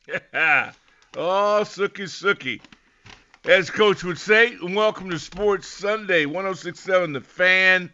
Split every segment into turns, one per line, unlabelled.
Oh, Sookie Sookie. As Coach would say, welcome to Sports Sunday, 1067 The Fan.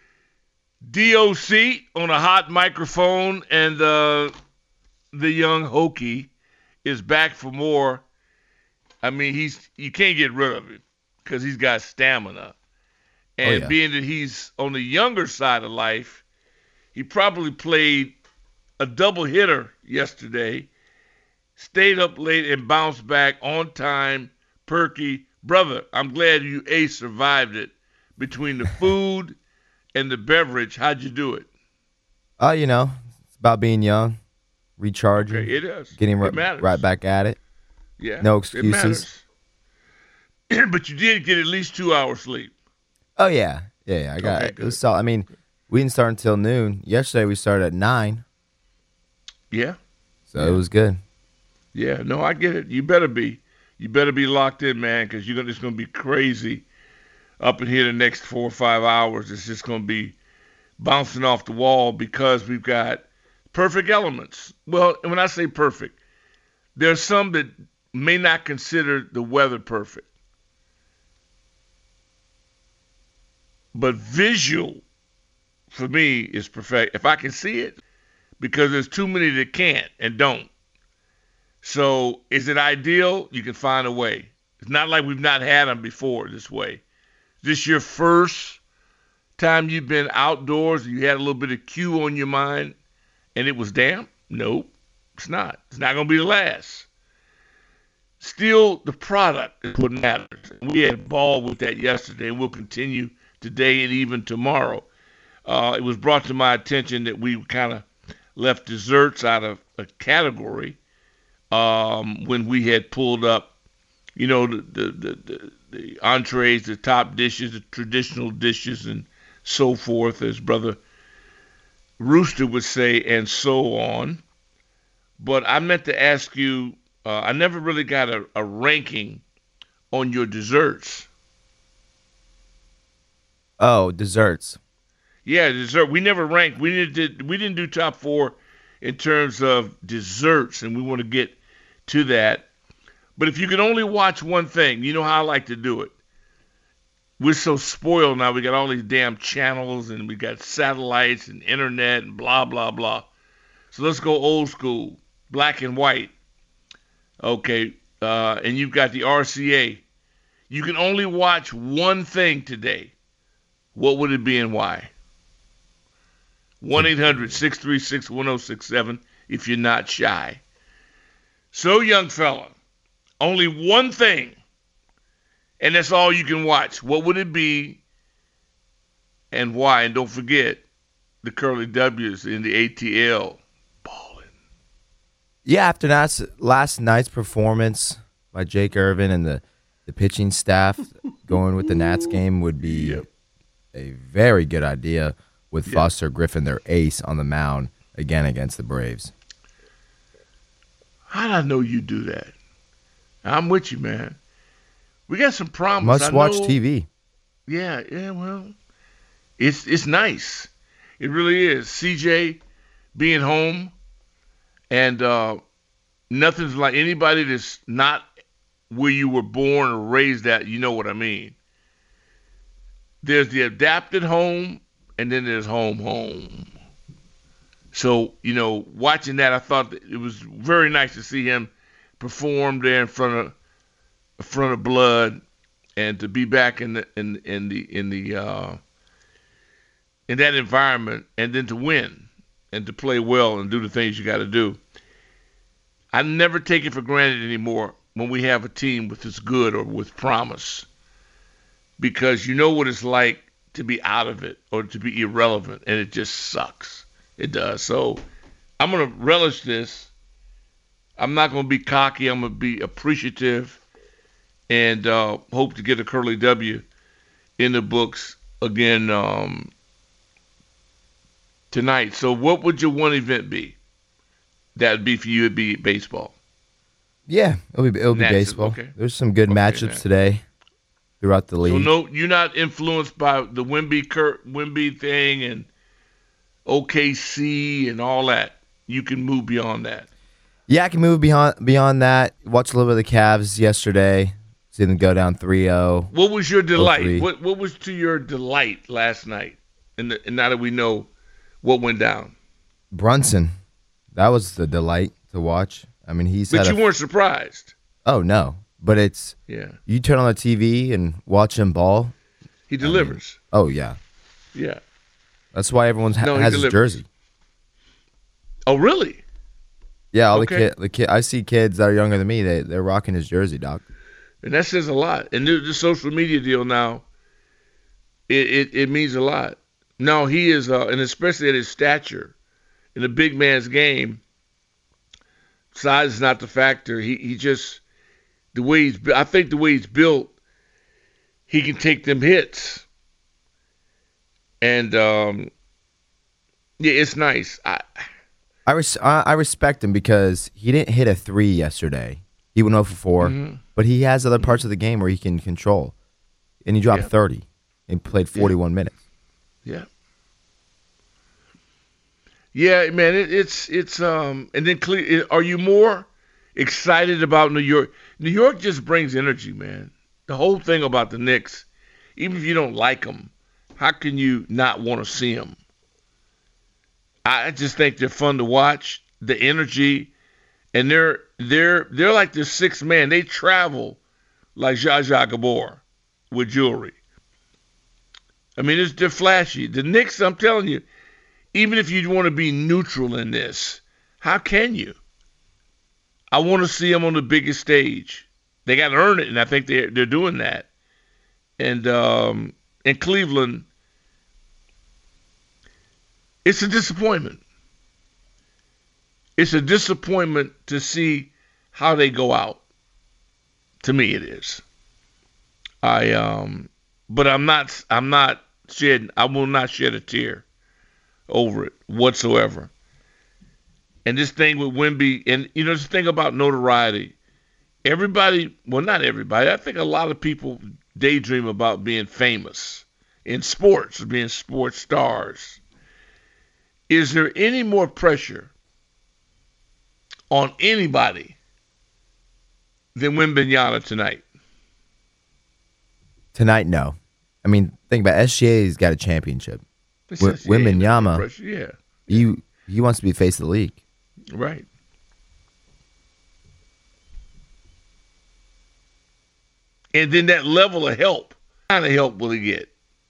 DOC on a hot microphone, and the young Hokie is back for more. I mean, you can't get rid of him because he's got stamina.
Oh
And
yeah.
being that he's on the younger side of life, he probably played a double hitter yesterday, stayed up late and bounced back on time. Perky, brother, I'm glad you survived it. Between the food and the beverage, how'd you do it?
It's about being young,
Okay,
recharging,
it is.
getting
It
right
matters.
back at it.
Yeah,
No
it
excuses.
matters. But you did get at least 2 hours sleep.
Oh yeah, yeah. I got
Okay,
it. It was
good.
solid. I mean, we didn't start until noon. Yesterday we started at 9,
Yeah,
so it
yeah,
was good.
yeah. No, I get it. You better be. You better be locked in, man, because it's gonna be crazy up in here the next 4 or 5 hours. It's just gonna be bouncing off the wall because we've got perfect elements. Well, and when I say perfect, there are some that may not consider the weather perfect, but visual for me is perfect. If I can see it, because there's too many that can't and don't. So is it ideal? You can find a way. It's not like we've not had them before this way. Is this your first time you've been outdoors? You had a little bit of Q on your mind and it was damp? Nope, it's not. It's not going to be the last. Still, the product is what matters. We had ball with that yesterday, and we'll continue today and even tomorrow. It was brought to my attention that we kind of left desserts out of a category when we had pulled up, the entrees, the top dishes, the traditional dishes, and so forth, as Brother Rooster would say, and so on. But I meant to ask you, I never really got a ranking on your desserts.
Oh, desserts.
Yeah, dessert. We never ranked. We didn't do top four in terms of desserts, and we want to get to that. But if you could only watch one thing, you know how I like to do it. We're so spoiled now. We got all these damn channels, and we got satellites and internet and blah blah blah. So let's go old school, black and white. Okay, and you've got the RCA. You can only watch one thing today. What would it be and why?
To
1-800-636-1067 if you're not shy. So, young fella, only one thing, and that's all you can watch. What would it be and why? And don't forget the curly W's in the ATL. Ballin'.
Yeah, after last night's performance by Jake Irvin and the pitching staff, going with the Nats game would be
Yep.
a very good idea with
Yep.
Foster Griffin, their ace, on the mound again against the Braves.
How did I know you do that? I'm with you, man. We got some promise. I
Must watch
know.
TV.
Yeah, yeah. Well, it's nice. It really is. CJ being home and nothing's like anybody that's not where you were born or raised at. You know what I mean? There's the adapted home, and then there's home. So watching that, I thought that it was very nice to see him perform there in front of blood, and to be back in that environment, and then to win and to play well and do the things you got to do. I never take it for granted anymore when we have a team with this good or with promise, because you know what it's like to be out of it or to be irrelevant, and it just sucks. It does. So I'm gonna relish this. I'm not gonna be cocky. I'm gonna be appreciative, and hope to get a curly W in the books again tonight. So what would your one event be? That'd be for you. It'd be baseball.
Yeah, it'll be
Nats.
baseball.
Okay.
There's some good
Okay.
matchups today throughout the
So
league.
no, you're not influenced by the Wimby thing and OKC and all that. You can move beyond that.
Yeah, I can move beyond that. Watch a little bit of the Cavs yesterday. See them go down 3-0.
What was your delight?
0-3.
What was to your delight last night? And now that we know what went down.
Brunson, that was the delight to watch. I mean,
But you weren't surprised.
Oh, no. But it's you turn on the TV and watch him ball.
He delivers.
Oh, yeah.
Yeah.
That's why everyone has his jersey.
Oh, really?
Yeah, all the kid. I see kids that are younger than me. They're rocking his jersey, Doc.
And that says a lot. And the social media deal now, it means a lot. No, he is, and especially at his stature, in a big man's game, size is not the factor. He just, I think the way he's built, he can take them hits. And, it's nice.
I respect him because he didn't hit a 3 yesterday. He went 0 for 4, but he has other parts of the game where he can control. And he dropped 30 and played 41 minutes.
Yeah. Yeah, man, it's and then are you more excited about New York? New York just brings energy, man. The whole thing about the Knicks, even if you don't like them, how can you not want to see them? I just think they're fun to watch. The energy, and they're like the sixth man. They travel like Zsa Zsa Gabor with jewelry. I mean, they're flashy. The Knicks, I'm telling you, even if you want to be neutral in this, how can you? I want to see them on the biggest stage. They got to earn it, and I think they're doing that. And in Cleveland, it's a disappointment. It's a disappointment to see how they go out. To me, it is. But I'm not shedding. I will not shed a tear over it whatsoever. And this thing with Wemby, and this thing about notoriety. Everybody, well, not everybody. I think a lot of people daydream about being famous in sports, being sports stars. Is there any more pressure on anybody than Wembanyama tonight?
Tonight, no. I mean, think about it. SGA's got a championship. Wembanyama, he wants to be face of the league.
Right. And then that level of help, what kind of help will he get?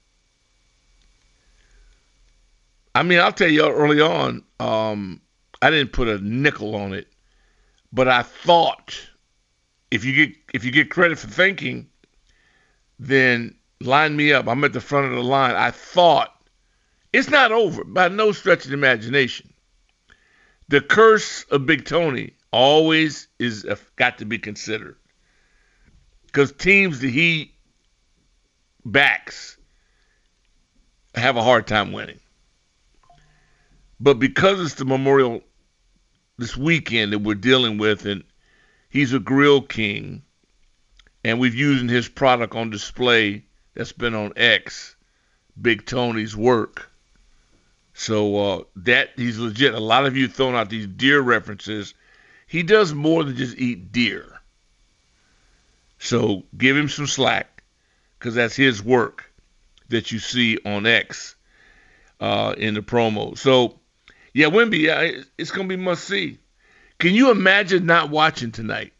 I mean, I'll tell you early on, I didn't put a nickel on it, but I thought if you get credit for thinking, then line me up. I'm at the front of the line. I thought it's not over by no stretch of the imagination. The curse of Big Tony always is got to be considered because teams that he backs have a hard time winning. But because it's the Memorial this weekend that we're dealing with, and he's a grill king, and we've using his product on display that's been on X, Big Tony's work. So that he's legit. A lot of you throwing out these deer references. He does more than just eat deer. So give him some slack, because that's his work that you see on X in the promo. So, yeah, Wemby, it's going to be must see. Can you imagine not watching tonight?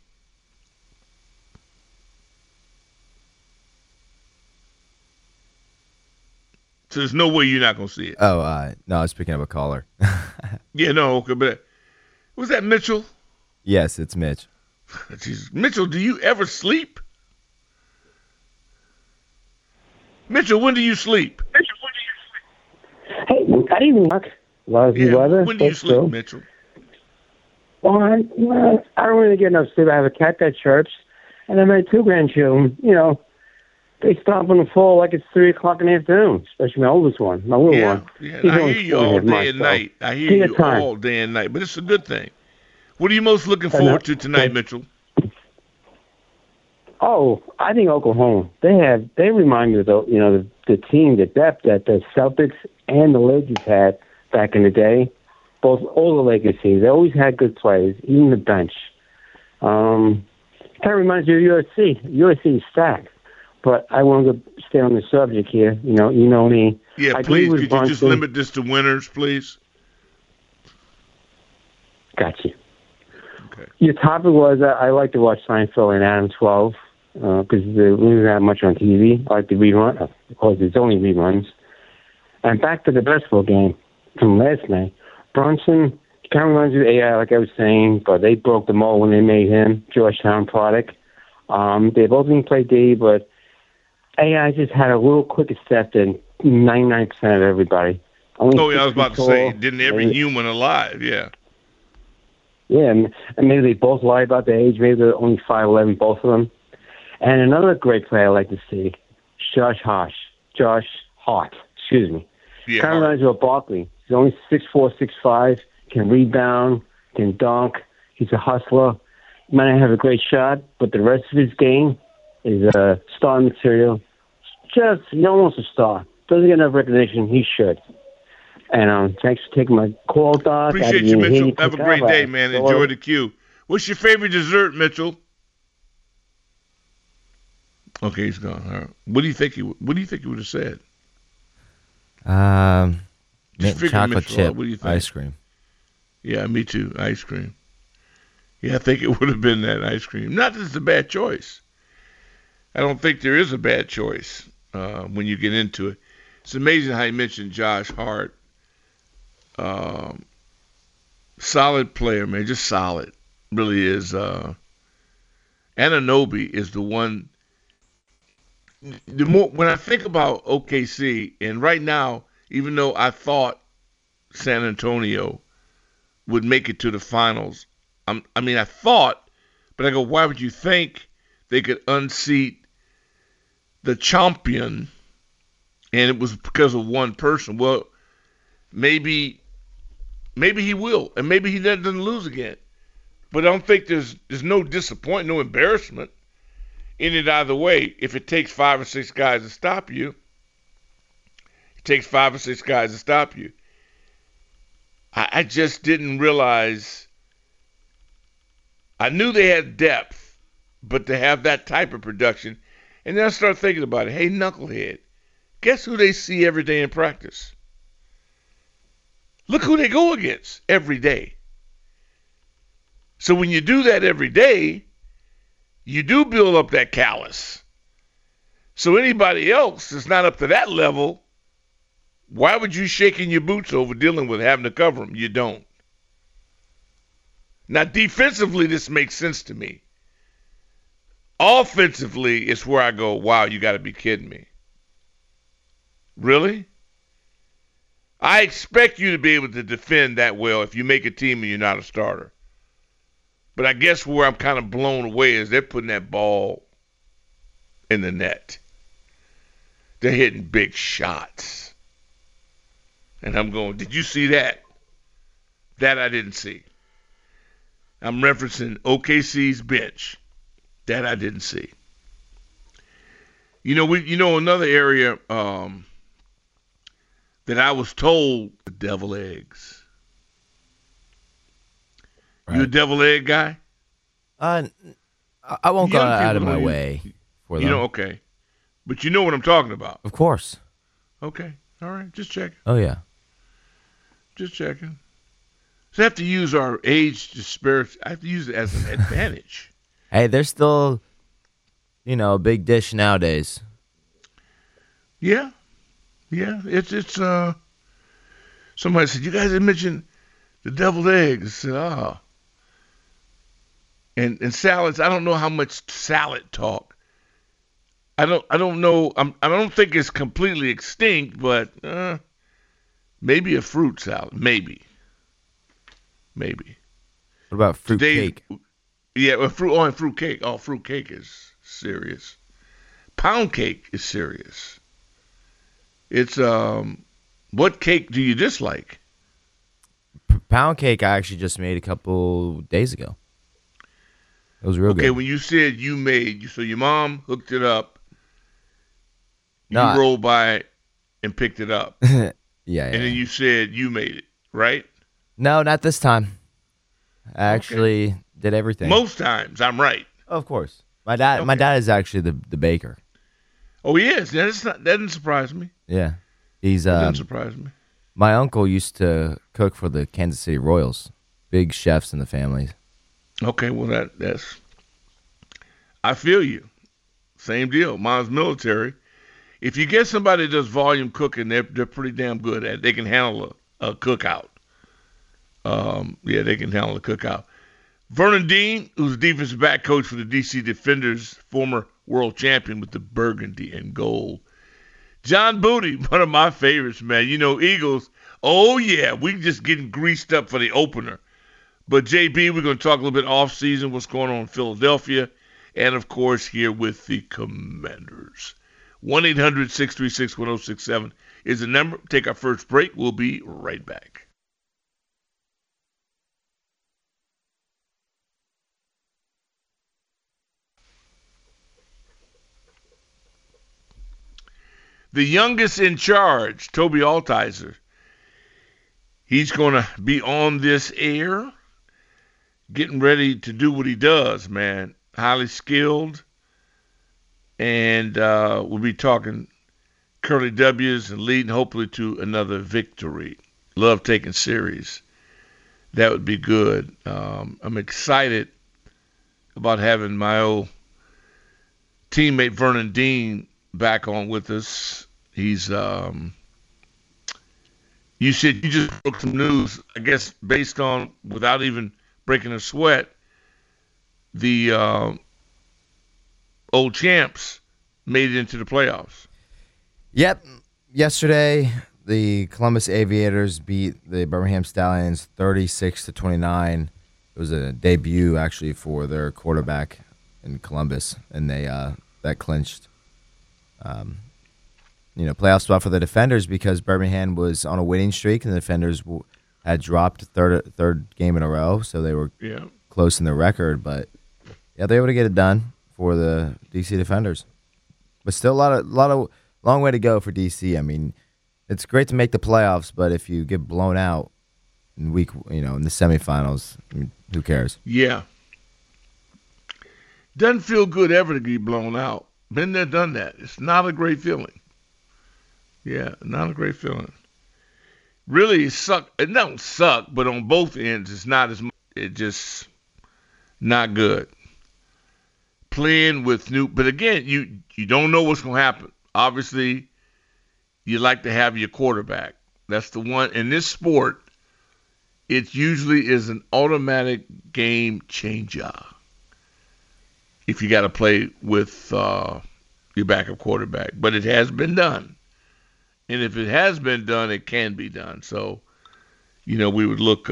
So there's no way you're not going to see it.
Oh, no, I was picking up a caller.
Yeah, no, okay, but was that Mitchell?
Yes, it's Mitch.
Jesus. Mitchell, do you ever sleep? Mitchell, when do you sleep?
Hey, good evening, Mark. Lousy weather.
When do you sleep, Mitchell?
Well, I don't really get enough sleep. I have a cat that chirps, and then my 2 grandchildren, they stop on the floor like it's 3 o'clock in the afternoon, especially my oldest one, my little one.
Yeah, I hear you all day and night. I hear you all day and night, but it's a good thing. What are you most looking forward to tonight, Mitchell?
Oh, I think Oklahoma. They remind me of the team, the depth that the Celtics and the Lakers had back in the day. both all the Lakers teams. They always had good players, even the bench. Kind of reminds me of USC. USC is stacked. But I want to stay on the subject here. You know me.
Yeah, please, could you just limit this to winners, please?
Got you.
Okay.
Your topic was I like to watch Seinfeld and Adam 12 because we don't have much on TV. I like the rerun. Of course, it's only reruns. And back to the basketball game from last night. Brunson kind of reminds me of AI, like I was saying, but they broke the mold when they made him, Georgetown product. They both didn't play D, but AI just had a little quicker step than 99% of everybody.
I was about to say, didn't every human alive, yeah.
Yeah, and maybe they both lie about their age. Maybe they're only 5'11", both of them. And another great player I like to see, Josh Hart, excuse me.
Yeah,
kind of reminds me of Barkley. He's only 6'4", 6'5", can rebound, can dunk. He's a hustler. He might not have a great shot, but the rest of his game is star material. Just, almost a star. Doesn't get enough recognition. He should. And thanks for taking my call, Doc.
Appreciate you, Mitchell. Have a great day, man. Enjoy the queue. What's your favorite dessert, Mitchell? Okay, he's gone. All right. What do you think he would have said?
Mint chocolate chip
what do you think?
ice cream.
Yeah, me too. Ice cream. Yeah, I think it would have been that ice cream. Not that it's a bad choice. I don't think there is a bad choice when you get into it. It's amazing how you mentioned Josh Hart. Solid player, man. Just solid. Really is. Anunoby is the one. When I think about OKC, and right now, even though I thought San Antonio would make it to the finals, I thought, but I go, why would you think they could unseat the champion? And it was because of one person. Well, maybe he will, and maybe he doesn't lose again. But I don't think there's no disappointment, no embarrassment in it either way. If it takes 5 or 6 guys to stop you, it takes 5 or 6 guys to stop you. I just didn't realize. I knew they had depth, but to have that type of production, and then I started thinking about it. Hey, knucklehead, guess who they see every day in practice? Look who they go against every day. So when you do that every day, you do build up that callus. So anybody else that's not up to that level, why would you shaking your boots over dealing with having to cover them? You don't. Now, defensively, this makes sense to me. Offensively, it's where I go, wow, you got to be kidding me. Really? I expect you to be able to defend that well if you make a team and you're not a starter. But I guess where I'm kind of blown away is they're putting that ball in the net. They're hitting big shots. And I'm going, did you see that? That I didn't see. I'm referencing OKC's bench. That I didn't see. Another area that I was told, the devil eggs. Right. You a devil egg guy?
I won't go out of my way for them.
Okay. But you know what I'm talking about.
Of course.
Okay. All right. Just checking.
Oh, yeah.
Just checking. So I have to use our age disparity. I have to use it as an advantage.
Hey, there's still, a big dish nowadays.
Yeah. Yeah. It's somebody said, you guys didn't mention the deviled eggs. I said, oh. And salads, I don't know how much salad talk. I don't know. I don't think it's completely extinct, but maybe a fruit salad. Maybe.
What about fruit cake?
Yeah, well, fruit cake. Oh, fruit cake is serious. Pound cake is serious. It's what cake do you dislike?
Pound cake I actually just made a couple days ago. It was real good.
Okay, when you said you made, so your mom hooked it up. You rolled by and picked it up.
Yeah.
And then you said you made it, right?
No, not this time. I actually did everything.
Most times, I'm right.
Of course. My dad is actually the baker.
Oh, he is. That doesn't surprise me.
Yeah. He's
That doesn't surprise me.
my uncle used to cook for the Kansas City Royals. Big chefs in the family.
Okay, well that's I feel you. Same deal. Mine's military. If you get somebody that does volume cooking, they're pretty damn good at it. They can handle a cookout. They can handle a cookout. Vernon Dean, who's defensive back coach for the DC Defenders, former world champion with the burgundy and gold. John Booty, one of my favorites, man. You know, Eagles, oh yeah, we just getting greased up for the opener. But JB, we're going to talk a little bit off season, what's going on in Philadelphia, and of course here with the Commanders. 1-800-636-1067 is the number. Take our first break. We'll be right back. The youngest in charge, Toby Altizer, he's going to be on this air, getting ready to do what he does, man. Highly skilled. And we'll be talking Curly W's and leading hopefully to another victory. Love taking series. That would be good. I'm excited about having my old teammate Vernon Dean back on with us. He's you said you just broke some news, I guess, based on, without even breaking a sweat, the old champs made it into the playoffs.
Yep. Yesterday, the Columbus Aviators beat the Birmingham Stallions 36-29. It was a debut, actually, for their quarterback in Columbus, and they that clinched playoff spot for the Defenders because Birmingham was on a winning streak and the Defenders had dropped third game in a row, so they were close in the record. But yeah, they were able to get it done for the DC Defenders. But still, long way to go for DC. I mean, it's great to make the playoffs, but if you get blown out in in the semifinals, I mean, who cares?
Yeah, doesn't feel good ever to get blown out. Been there, done that. It's not a great feeling. Yeah, not a great feeling. Really suck. It don't suck, but on both ends, it's not as much. It just not good. Playing with new, but again, you don't know what's going to happen. Obviously, you like to have your quarterback. That's the one. In this sport, it usually is an automatic game changer if you got to play with your backup quarterback. But it has been done. And if it has been done, it can be done. So, we would look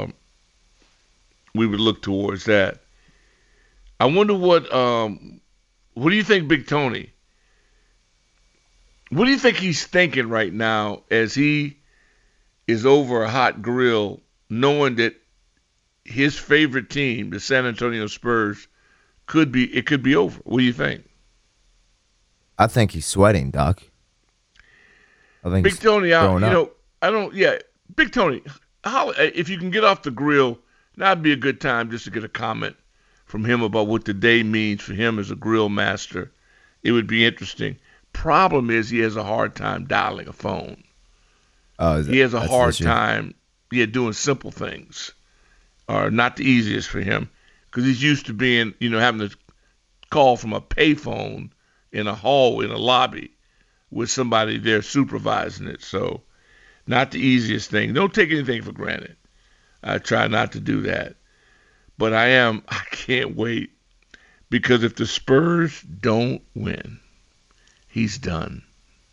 towards that. I wonder what do you think, Big Tony? What do you think he's thinking right now as he is over a hot grill, knowing that his favorite team, the San Antonio Spurs, could be over? What do you think?
I think he's sweating, Doc. I think
Big Tony,
up.
Big Tony, if you can get off the grill, that'd be a good time just to get a comment from him about what the day means for him as a grill master. It would be interesting. Problem is he has a hard time dialing a phone. He has a hard time doing simple things. Are not the easiest for him because he's used to being, having to call from a payphone in a hall, in a lobby, with somebody there supervising it. So not the easiest thing. Don't take anything for granted. I try not to do that. But I can't wait because if the Spurs don't win, he's done.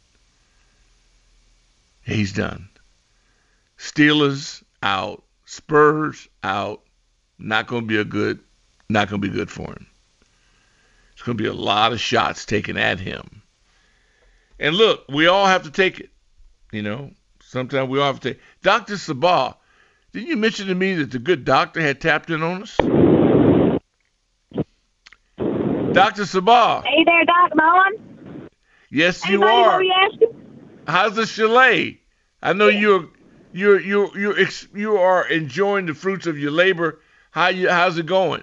He's done. Steelers out. Spurs out. Not going to be good for him. It's going to be a lot of shots taken at him. And look, we all have to take it. Sometimes we all have to take it. Dr. Sabah, didn't you mention to me that the good doctor had tapped in on us? Dr. Sabah.
Hey there, Doc Mullen.
Yes,
Anybody
you are.
you asking?
How's the chalet? I know you're You are enjoying the fruits of your labor. How's it going?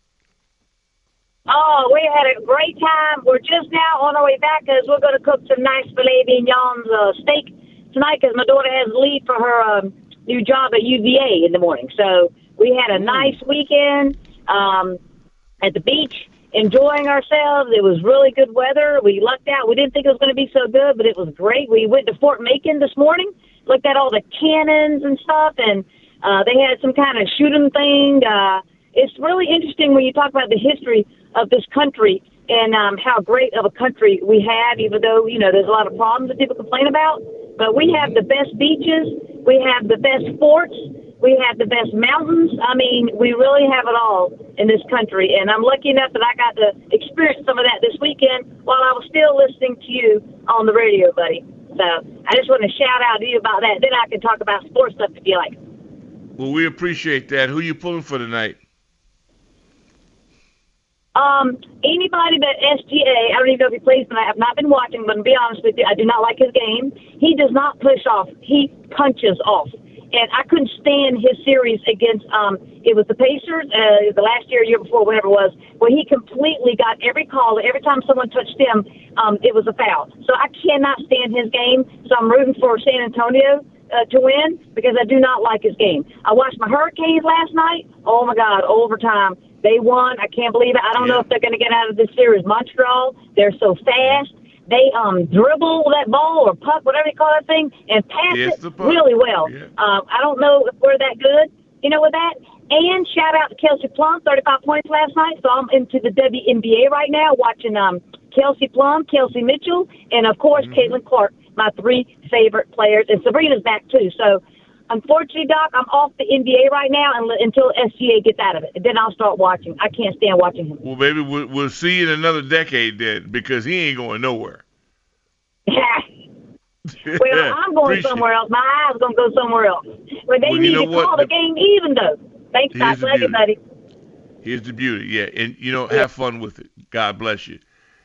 Oh, we had a great time. We're just now on our way back because we're going to cook some nice filet mignons steak tonight because my daughter has leave for her new job at UVA in the morning. So we had a nice weekend at the beach, enjoying ourselves. It was really good weather. We lucked out. We didn't think it was going to be so good, but it was great. We went to Fort Macon this morning, looked at all the cannons and stuff, and they had some kind of shooting thing. It's really interesting when you talk about the history of this country and how great of a country we have, even though, there's a lot of problems that people complain about. But we have the best beaches. We have the best forts. We have the best mountains. I mean, we really have it all in this country. And I'm lucky enough that I got to experience some of that this weekend while I was still listening to you on the radio, buddy. So I just want to shout out to you about that. Then I can talk about sports stuff if you like.
Well, we appreciate that. Who are you pulling for tonight?
Anybody but SGA, I don't even know if he plays tonight. I've not been watching, but to be honest with you, I do not like his game. He does not push off. He punches off. And I couldn't stand his series against, it was the Pacers, the last year before, whatever it was, where he completely got every call. Every time someone touched him, it was a foul. So I cannot stand his game. So I'm rooting for San Antonio to win because I do not like his game. I watched my Hurricanes last night. Oh, my God, overtime. They won. I can't believe it. I don't know if they're going to get out of this series. Montreal, they're so fast. They dribble that ball or puck, whatever you call that thing, and pass it really well. Yeah. I don't know if we're that good, with that. And shout out to Kelsey Plum, 35 points last night. So I'm into the WNBA right now, watching Kelsey Plum, Kelsey Mitchell, and, of course, Caitlin Clark, my three favorite players. And Sabrina's back, too. So, unfortunately, Doc, I'm off the NBA right now until SGA gets out of it. And then I'll start watching. I can't stand watching him.
Well, baby, we'll see you in another decade then because he ain't going nowhere.
Well, I'm going somewhere else. My eyes going to go somewhere else. Well, they need to call the game even, though. Thanks, Doc. Love you, buddy.
Here's the beauty. Yeah, and, have fun with it. God bless you.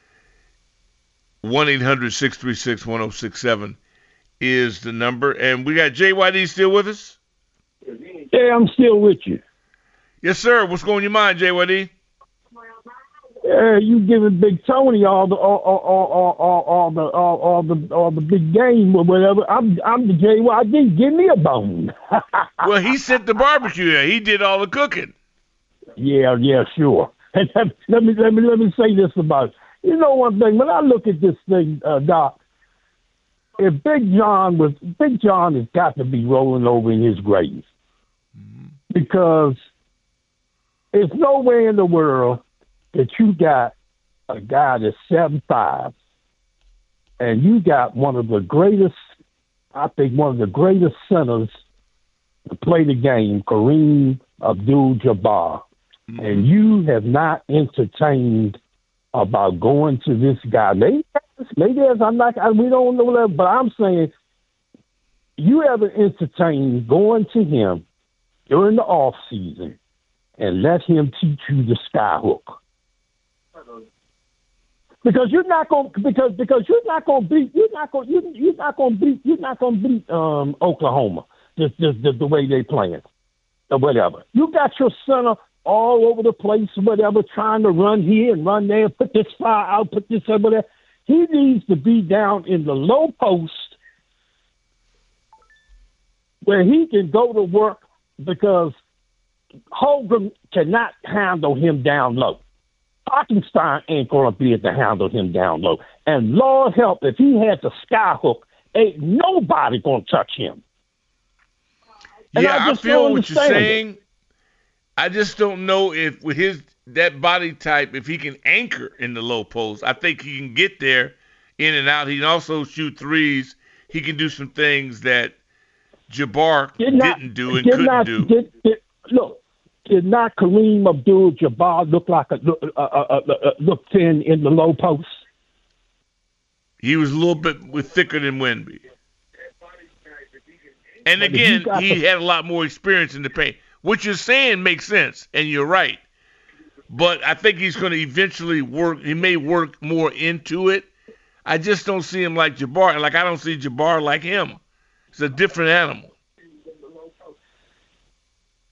1-800-636-1067 is the number. And we got JYD still with us?
Yeah, I'm still with you.
Yes, sir. What's going on your mind, JYD?
You giving Big Tony all the big game or whatever. I'm the JYD. Give me a bone.
Well, he set the barbecue there. He did all the cooking.
Yeah, sure. And let me say this about it. You know one thing, when I look at this thing, Doc, if Big John has got to be rolling over in his grave because there's no way in the world that you got a guy that's 7'5", and you got one of the greatest centers to play the game, Kareem Abdul-Jabbar, and you have not entertained about going to this guy. Maybe we don't know that, but I'm saying you ever entertained going to him during the off season and let him teach you the sky hook. Because you're not going to beat Oklahoma the way they playing or whatever. You got your center all over the place, whatever, trying to run here and run there, put this fire out, put this over there. He needs to be down in the low post where he can go to work because Holmgren cannot handle him down low. Hartenstein ain't going to be able to handle him down low. And Lord help, if he had the sky hook, ain't nobody going to touch him.
And I feel what you're saying. I just don't know if with that body type, if he can anchor in the low post. I think he can get there in and out. He can also shoot threes. He can do some things that Jabbar didn't do and couldn't do.
Did not Kareem Abdul-Jabbar look thin in the low post?
He was a little bit thicker than Wemby. And again, he had a lot more experience in the paint. What you're saying makes sense, and you're right. But I think he's going to eventually work. He may work more into it. I just don't see him like Jabbar. Like I don't see Jabbar like him. It's a different animal.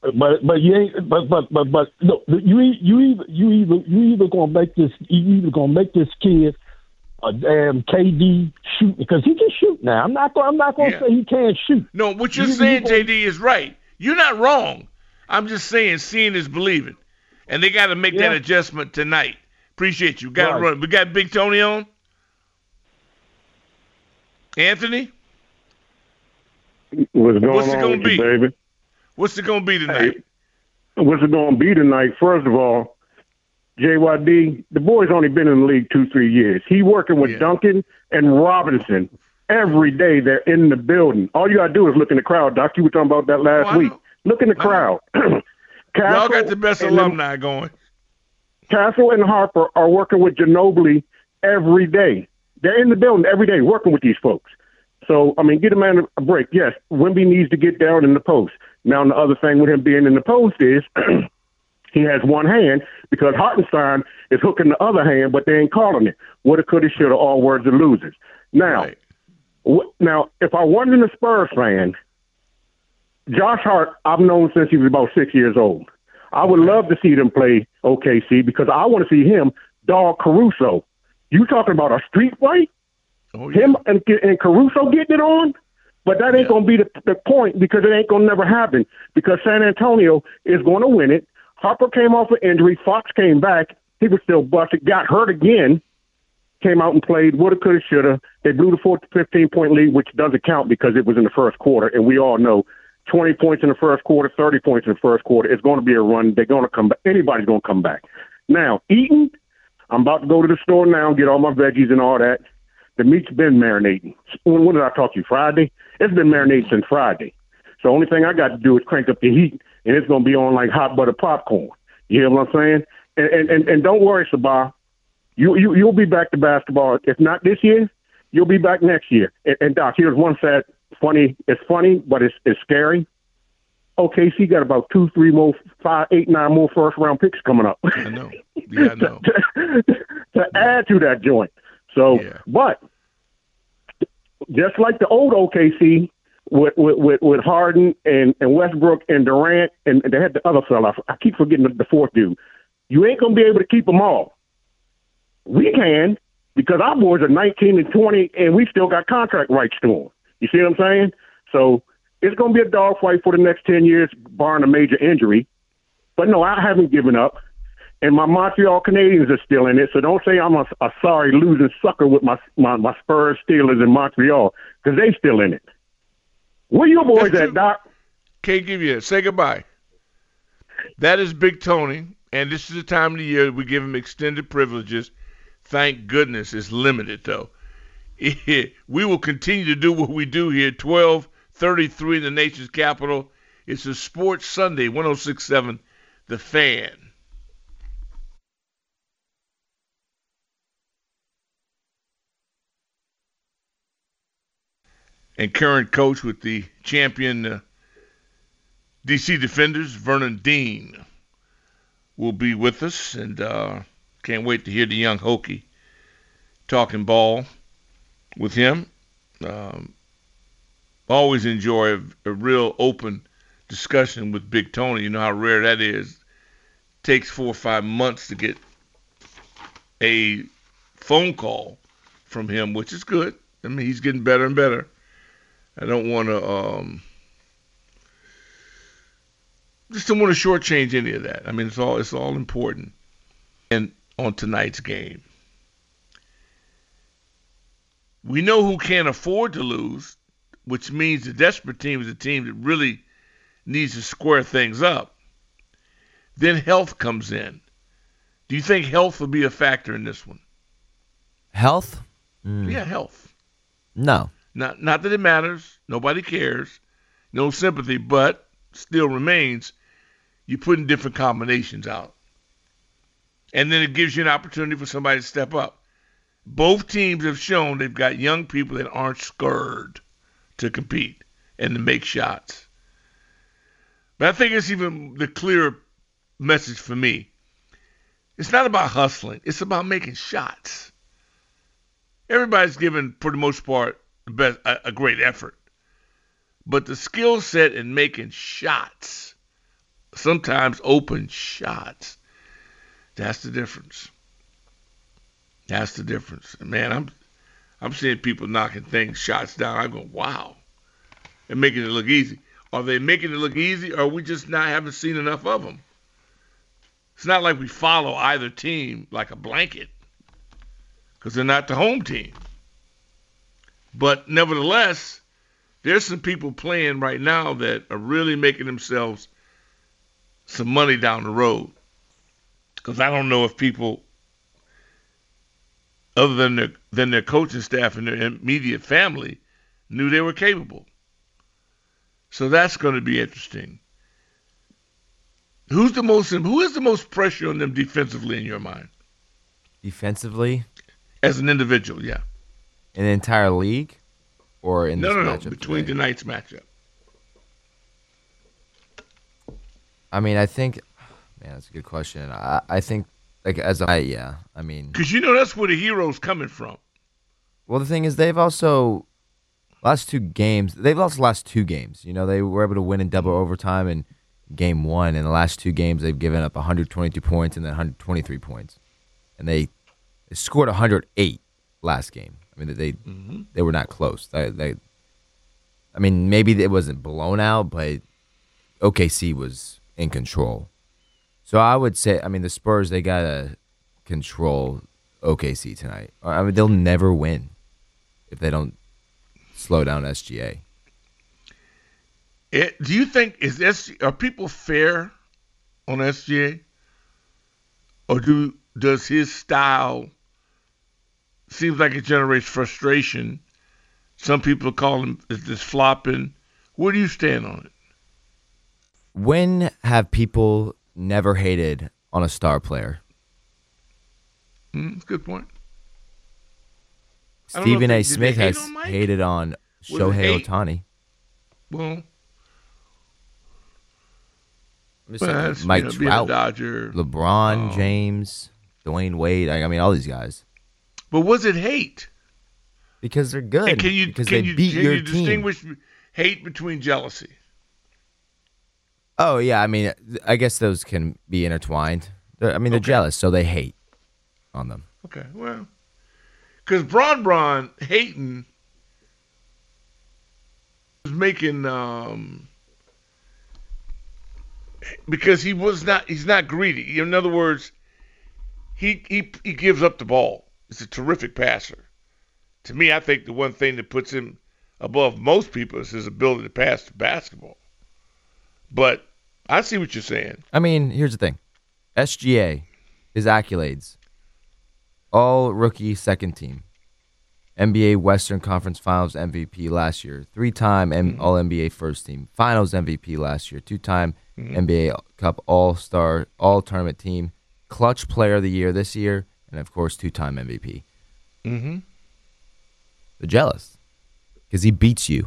But you ain't. But no, you either gonna make this kid a damn KD shoot because he can shoot now. I'm not gonna say he can't shoot.
No, what you're saying, JD, is right. You're not wrong. I'm just saying seeing is believing, and they got to make that adjustment tonight. Appreciate you. Got to run. We got Big Tony on. Anthony,
what's
it
on
going to be,
baby?
What's it going to be tonight?
Hey, what's it going to be tonight? First of all, JYD, the boy's only been in the league 2-3 years. He working with Duncan and Robinson every day. They're in the building. All you got to do is look in the crowd. Doc, you were talking about that last week. Look in the crowd.
Y'all got the best alumni going.
Castle and Harper are working with Ginobili every day. They're in the building every day working with these folks. So, I mean, get a man a break. Yes, Wemby needs to get down in the post. Now, the other thing with him being in the post is he has one hand because Hartenstein is hooking the other hand, but they ain't calling it. Woulda, coulda, shoulda, all words are losers. Now, now, if I wasn't a Spurs fan, Josh Hart, I've known since he was about 6 years old. I would love to see them play OKC because I want to see him dog Caruso. You talking about a street fight?
Oh, yeah.
Him and Caruso getting it on? But that ain't going to be the point because it ain't going to never happen because San Antonio is going to win it. Harper came off an injury. Fox came back. He was still busted. Got hurt again. Came out and played. Woulda, coulda, shoulda. They blew the 15-point lead, which doesn't count because it was in the first quarter. And we all know 20 points in the first quarter, 30 points in the first quarter. It's going to be a run. They're going to come back. Anybody's going to come back. Now, Eaton, I'm about to go to the store now and get all my veggies and all that. The meat's been marinating. When did I talk to you? Friday? It's been marinating since Friday. So the only thing I got to do is crank up the heat, and it's going to be on like hot butter popcorn. You hear what I'm saying? And don't worry, Sabah. You'll be back to basketball. If not this year, you'll be back next year. And Doc, here's one sad, funny. It's funny, but it's scary. OKC got about 2, 3 more, 5, 8, 9 more first-round picks coming up.
I know. Yeah, I know.
to add to that joint. So, but just like the old OKC with Harden and Westbrook and Durant, and they had the other fella. I keep forgetting the fourth dude. You ain't going to be able to keep them all. We can because our boys are 19 and 20, and we still got contract rights to them. You see what I'm saying? So it's going to be a dogfight for the next 10 years, barring a major injury. But, no, I haven't given up. And my Montreal Canadiens are still in it, so don't say I'm a sorry losing sucker with my Spurs, Steelers, and Montreal, because they still in it. Where your boys at, Doc?
Can't give you say goodbye. That is Big Tony, and this is the time of the year we give him extended privileges. Thank goodness it's limited, though. We will continue to do what we do here, 12:33 in the nation's capital. It's a Sports Sunday, 106.7 The Fan. And current coach with the champion D.C. Defenders, Vernon Dean, will be with us. And can't wait to hear the young Hokie talking ball with him. Always enjoy a real open discussion with Big Tony. You know how rare that is. Takes 4 or 5 months to get a phone call from him, which is good. I mean, he's getting better and better. I don't want to, just don't want to shortchange any of that. I mean, it's all important. And on tonight's game, we know who can't afford to lose, which means the desperate team is a team that really needs to square things up. Then health comes in. Do you think health will be a factor in this one?
Health?
Yeah, health.
No.
Not that it matters. Nobody cares. No sympathy, but still remains you putting different combinations out. And then it gives you an opportunity for somebody to step up. Both teams have shown they've got young people that aren't scared to compete and to make shots. But I think it's even the clearer message for me. It's not about hustling. It's about making shots. Everybody's given, for the most part, a great effort. But the skill set in making shots sometimes open shots. That's the difference. That's the difference. Man, I'm seeing people knocking shots down. I'm going, wow. They're making it look easy. Are they making it look easy, or we just haven't seen enough of them? It's not like we follow either team like a blanket, because they're not the home team. But nevertheless, there's some people playing right now that are really making themselves some money down the road. Because I don't know if people, other than their coaching staff and their immediate family, knew they were capable. So that's going to be interesting. Who is the most pressure on them defensively in your mind?
Defensively?
As an individual, yeah.
In the entire league? Or in this matchup
between
today?
tonight's matchup.
I mean, I think, man, that's a good question. I think, like, yeah, I mean.
Because that's where the hero's coming from.
Well, the thing is, they've also, they've lost the last two games. They were able to win in double overtime in game one. In the last two games, they've given up 122 points and then 123 points. And they scored 108 last game. I mean, they were not close. I mean, maybe it wasn't blown out, but OKC was in control. So I would say, I mean, the Spurs, they got to control OKC tonight. I mean, they'll never win if they don't slow down SGA.
Do you think, are people fair on SGA? Or does his style seems like it generates frustration? Some people call him this flopping. Where do you stand on it?
When have people never hated on a star player?
That's a good point.
Stephen A. Smith has hated on Shohei Ohtani.
Well,
Mike Trout,
Dodger,
LeBron James, Dwayne Wade. I mean, all these guys.
But was it hate?
Because they're good. Because they beat your team. Can you
distinguish hate between jealousy?
Oh, yeah. I mean, I guess those can be intertwined. They're jealous, so they hate on them.
Okay, well, because Bron hating was making because he's not greedy. In other words, he gives up the ball. He's a terrific passer. To me, I think the one thing that puts him above most people is his ability to pass the basketball. But I see what you're saying.
I mean, here's the thing. SGA, his accolades, all rookie second team, NBA Western Conference Finals MVP last year, 3-time All-NBA first team, Finals MVP last year, 2-time NBA Cup All-Star, All-Tournament team, Clutch Player of the Year this year, and, of course, 2-time MVP.
Mm-hmm.
They're jealous because he beats you.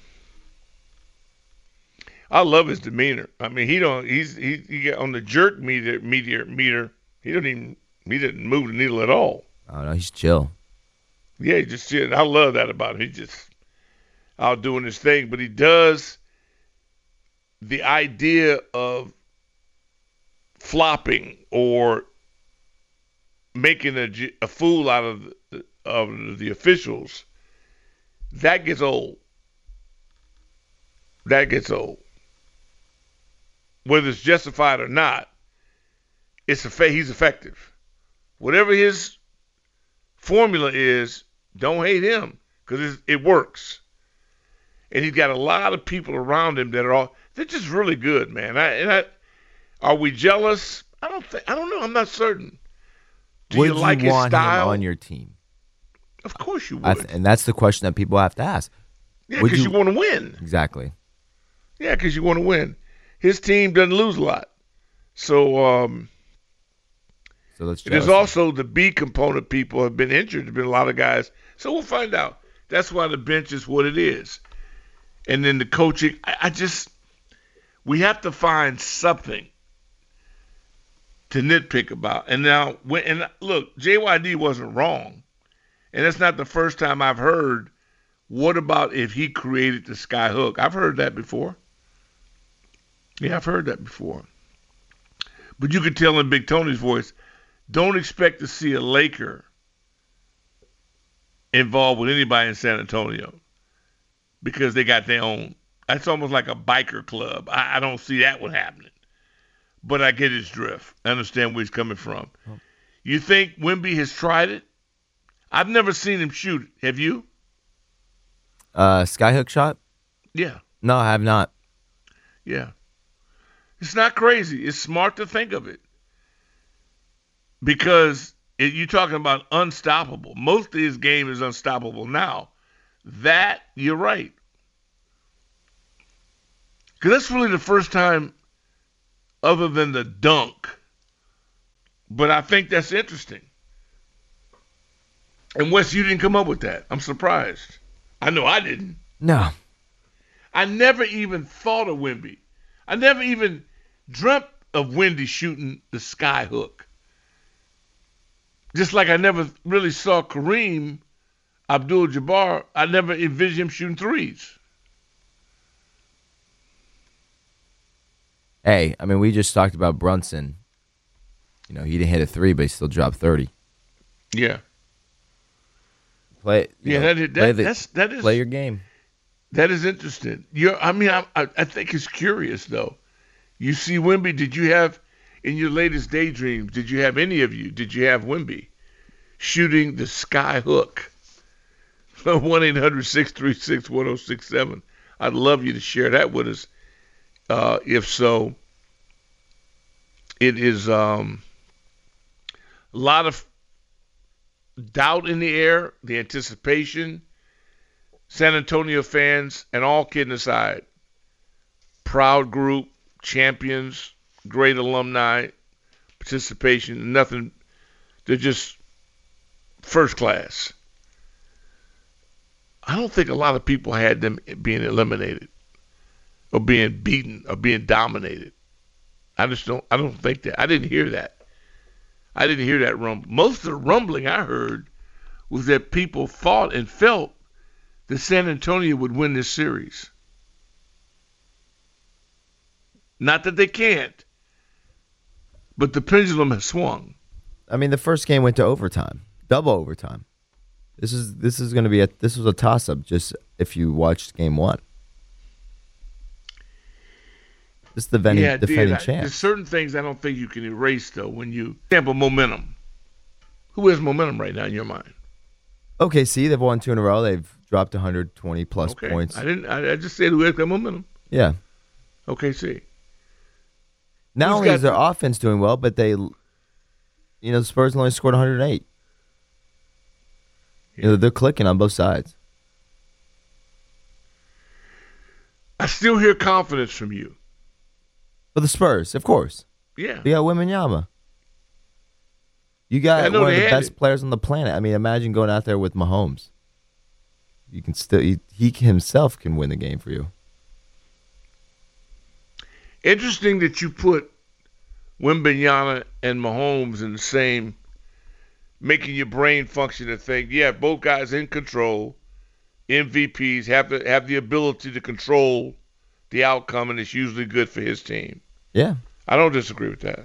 I love his demeanor. I mean, he got on the jerk meter. He didn't move the needle at all.
Oh no, he's chill.
Yeah, he just chill. I love that about him. He's just out doing his thing, but he does the idea of flopping or making a fool out of the officials. That gets old. Whether it's justified or not, he's effective. Whatever his formula is, don't hate him because it works. And he's got a lot of people around him that they're just really good, man. Are we jealous? I don't know. I'm not certain. Do you like his style?
Him on your team?
Of course you would.
And that's the question that people have to ask.
Yeah, because you want to win.
Exactly.
Yeah, because you want to win. His team doesn't lose a lot. So there's also the B component. People have been injured. There's been a lot of guys. So we'll find out. That's why the bench is what it is. And then the coaching, we have to find something to nitpick about. And now, look, JYD wasn't wrong. And that's not the first time I've heard, what about if he created the sky hook? I've heard that before. Yeah, I've heard that before. But you could tell in Big Tony's voice, don't expect to see a Laker involved with anybody in San Antonio because they got their own. That's almost like a biker club. I don't see that one happening. But I get his drift. I understand where he's coming from. You think Wemby has tried it? I've never seen him shoot. Have you?
Skyhook shot?
Yeah.
No, I have not.
Yeah. It's not crazy. It's smart to think of it. Because you're talking about unstoppable. Most of his game is unstoppable now. That, you're right. Because that's really the first time other than the dunk. But I think that's interesting. And Wes, you didn't come up with that. I'm surprised. I know I didn't.
No.
I never even thought of Wemby. I never even dreamt of Wemby shooting the sky hook. Just like I never really saw Kareem Abdul-Jabbar, I never envisioned him shooting threes.
Hey, I mean, we just talked about Brunson. You know, he didn't hit a three, but he still dropped 30.
Yeah.
Play your game.
That is interesting. I think it's curious, though. You see Wemby, did you have, in your latest daydreams, did you have Wemby shooting the sky hook? 1-800-636-1067. I'd love you to share that with us. If so, it is a lot of doubt in the air, the anticipation. San Antonio fans, and all kidding aside, proud group, champions, great alumni, participation, nothing. They're just first class. I don't think a lot of people had them being eliminated or being beaten or being dominated. I don't think that. I didn't hear that. I didn't hear that rumble. Most of the rumbling I heard was that people thought and felt that San Antonio would win this series. Not that they can't, but the pendulum has swung.
I mean, the first game went to overtime, double overtime. This is going to be this was a toss-up. Just if you watched game one, this is the defending champ.
There's certain things I don't think you can erase though. When you example momentum, who has momentum right now in your mind?
OKC, they've won 2 in a row. They've dropped 120 plus points.
I just said who has got momentum.
Yeah.
OKC.
Not only is their offense doing well, but the Spurs only scored 108. Yeah. They're clicking on both sides.
I still hear confidence from you.
For the Spurs, of course.
Yeah.
You got Wembanyama. You got one of the best players on the planet. I mean, imagine going out there with Mahomes. You can still he himself can win the game for you.
Interesting that you put Wembanyama and Mahomes in the same, making your brain function to think, yeah, both guys in control, MVPs have the ability to control the outcome, and it's usually good for his team.
Yeah.
I don't disagree with that.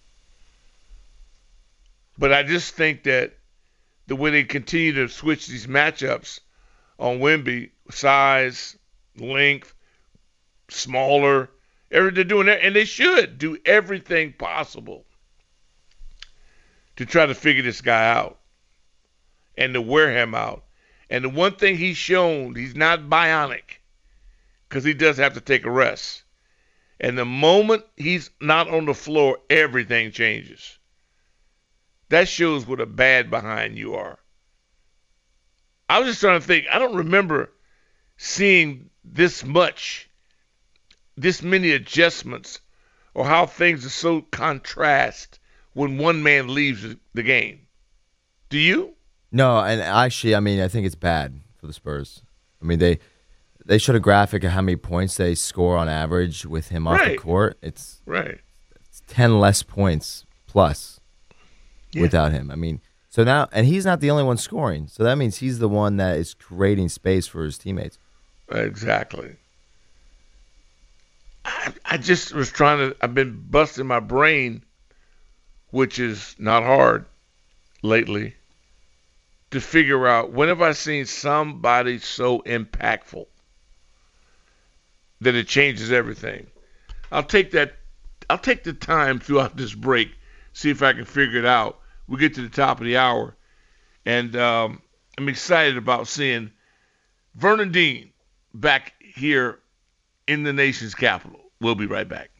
But I just think that the way they continue to switch these matchups on Wemby, size, length, smaller, they're doing that, and they should do everything possible to try to figure this guy out and to wear him out. And the one thing he's shown, he's not bionic because he does have to take a rest. And the moment he's not on the floor, everything changes. That shows what a bad behind you are. I was just trying to think. I don't remember seeing this many adjustments, or how things are so contrast when one man leaves the game. Do you?
No, and actually, I mean, I think it's bad for the Spurs. I mean, they showed a graphic of how many points they score on average with him off the court. It's 10 less points plus without him. I mean, so now, and he's not the only one scoring. So that means he's the one that is creating space for his teammates.
Exactly. I just was I've been busting my brain which is not hard lately, to figure out when have I seen somebody so impactful that it changes everything. I'll take the time throughout this break, see if I can figure it out. We'll get to the top of the hour, and I'm excited about seeing Vernon Dean back here in the nation's capital. We'll be right back.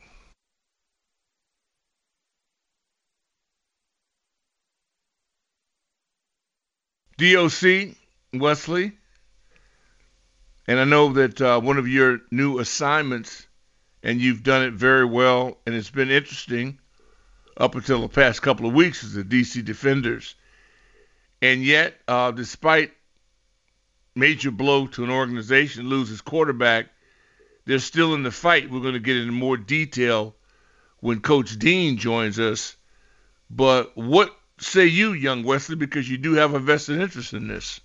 DOC, Wesley, and I know that one of your new assignments, and you've done it very well, and it's been interesting up until the past couple of weeks, is the DC Defenders. And yet, despite major blow to an organization, loses quarterback, they're still in the fight. We're going to get into more detail when Coach Dean joins us. But what say you, young Wesley, because you do have a vested interest in this?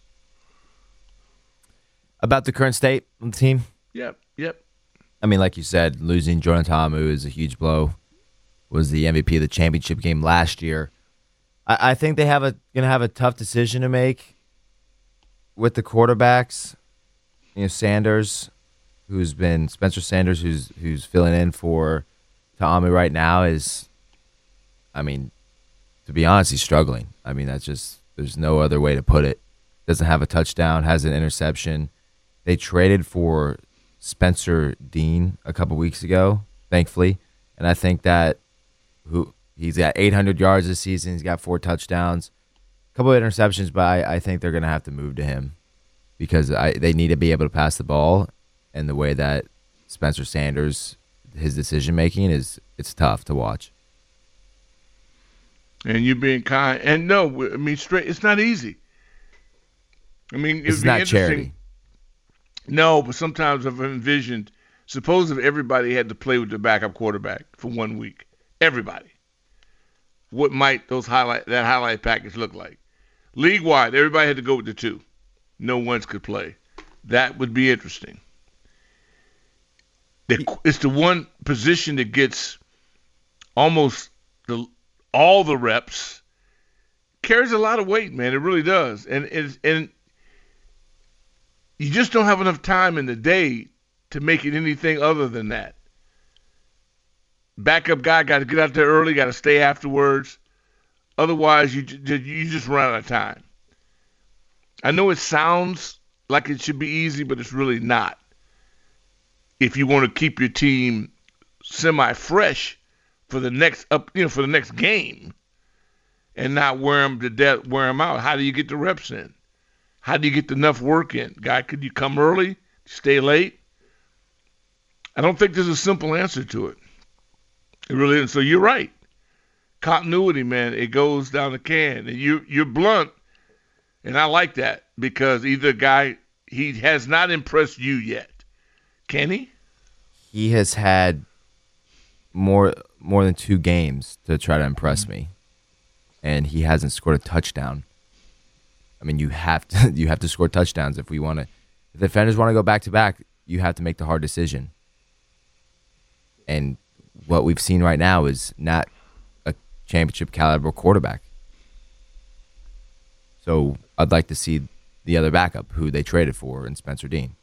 About the current state of the team?
Yep.
I mean, like you said, losing Jordan Ta'amu is a huge blow. Was the MVP of the championship game last year. I think they going to have a tough decision to make with the quarterbacks. Sanders, Spencer Sanders, who's filling in for Ta'amu right now, is, I mean, to be honest, he's struggling. I mean, there's no other way to put it. Doesn't have a touchdown, has an interception. They traded for Spencer Dean a couple weeks ago, thankfully, and I think that he's got 800 yards this season. He's got 4 touchdowns, a couple of interceptions, but I think they're going to have to move to him because they need to be able to pass the ball, and the way that Spencer Sanders, his decision making it's tough to watch.
And you being kind, and no, I mean straight. It's not easy. I mean,
it's not charity.
No, but sometimes I've envisioned, suppose if everybody had to play with their backup quarterback for 1 week, everybody, what might that highlight package look like? League-wide, everybody had to go with the 2. No ones could play. That would be interesting. It's the one position that gets almost all the reps, carries a lot of weight, man. It really does. And you just don't have enough time in the day to make it anything other than that. Backup guy got to get out there early, got to stay afterwards. Otherwise, you just run out of time. I know it sounds like it should be easy, but it's really not. If you want to keep your team semi-fresh for the next game, and not wear them to death, wear them out, how do you get the reps in? How do you get enough work in? Guy, could you come early, stay late? I don't think there's a simple answer to it. It really isn't. So you're right. Continuity, man, it goes down the can. And you're blunt, and I like that because either guy, he has not impressed you yet. Can he?
He has had more than 2 games to try to impress me, and he hasn't scored a touchdown. I mean, you have to score touchdowns if the defenders want to go back to back. You have to make the hard decision, and what we've seen right now is not a championship caliber quarterback. So I'd like to see the other backup who they traded for in Spencer Dean.